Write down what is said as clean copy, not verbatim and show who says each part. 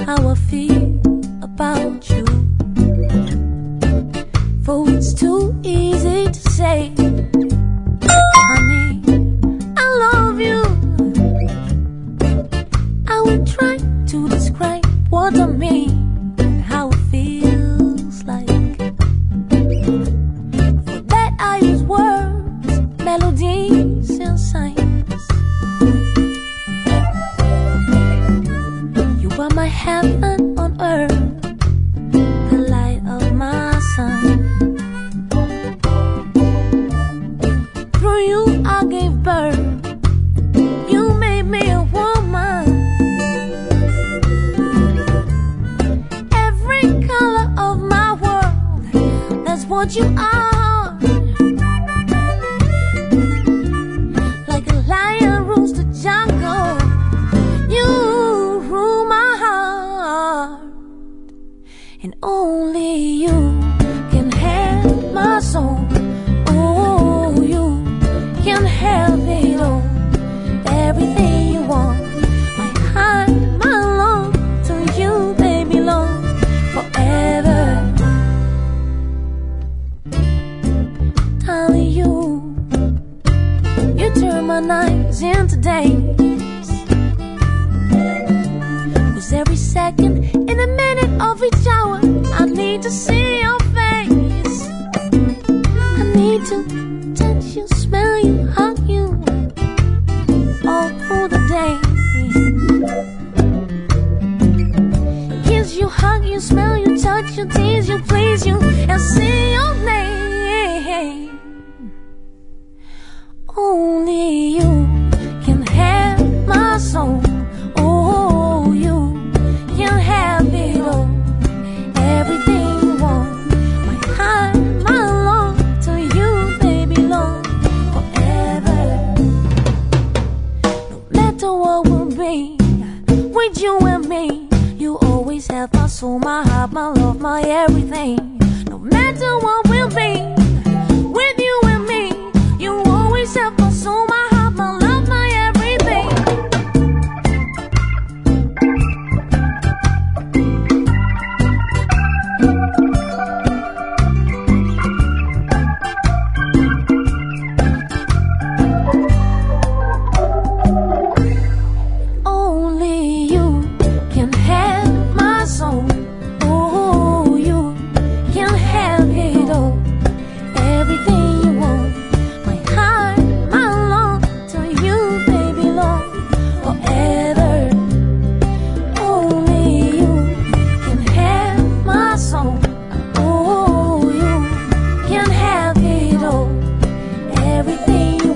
Speaker 1: how I feel about you. For it's too easy to say, honey, I love you. I will try to describe what I mean and how it feels like. For that I use words, melodies and signs. You are my heaven on earth, the light of my sun. Through you I gave birth, you made me a woman. Every color of my world, that's what you are. Like a lion rules the jungle, you rule my heart. And only you can have my soul. Oh, you can have it all. Everything you want, my heart, my love, to you they belong forever. Darling, you turn my nights into days. 'Cause every second, in a minute of each hour, I need to see your face. I need to touch you, smell you, hug you all through the day. Kiss you, hug you, smell you, touch you, tease you, please you, and say your name. Only you can have my soul. Oh, you can have it all. Everything you want, my heart, my love, to you they belong forever. No matter what will be, with you and me, you always have my soul, my heart, my love, my everything. No matter what will be, with you and me, you always have my soul, my heart, my love, my everything. Only you can have my soul. Oh, you can have it all. Everything you want, my heart, my love, to you they belong forever. Only you can have my soul. Oh, you can have it all. Everything